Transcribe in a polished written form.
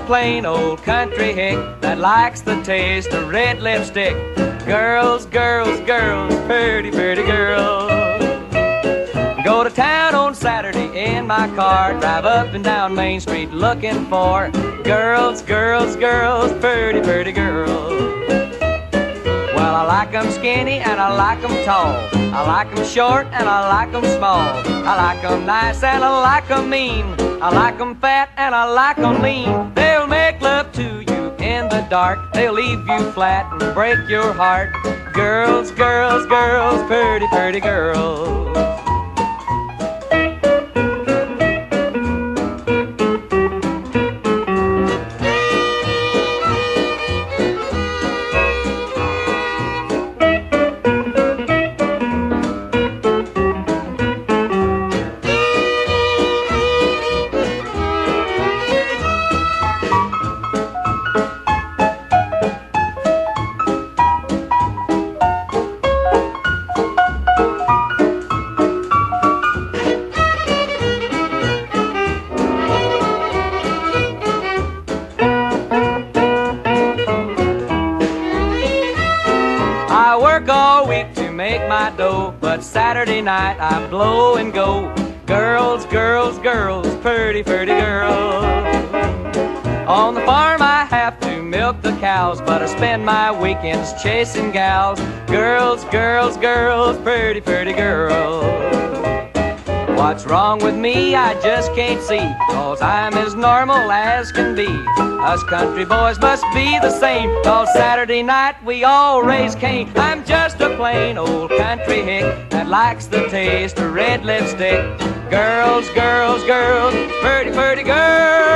plain old country hick that likes the taste of red lipstick. Girls, girls, girls, pretty, pretty girls. Go to town on Saturday in my car, drive up and down Main Street looking for girls, girls, girls, pretty, pretty girls. Well, I like 'em skinny and I like 'em tall. I like 'em short and I like 'em small. I like 'em nice and I like 'em mean. I like 'em fat and I like 'em lean. They'll make love to you in the dark. They'll leave you flat and break your heart. Girls, girls, girls, pretty, pretty girls. I work all week to make my dough, but Saturday night I blow and go. Girls, girls, girls, pretty, pretty girls. On the farm I have to milk the cows, but I spend my weekends chasing gals. Girls, girls, girls, pretty, pretty girls. What's wrong with me I just can't see, 'cause I'm as normal as can be. Us country boys must be the same, 'cause Saturday night we all raise Cain. I'm just a plain old country hick that likes the taste of red lipstick. Girls, girls, girls, pretty, pretty girls.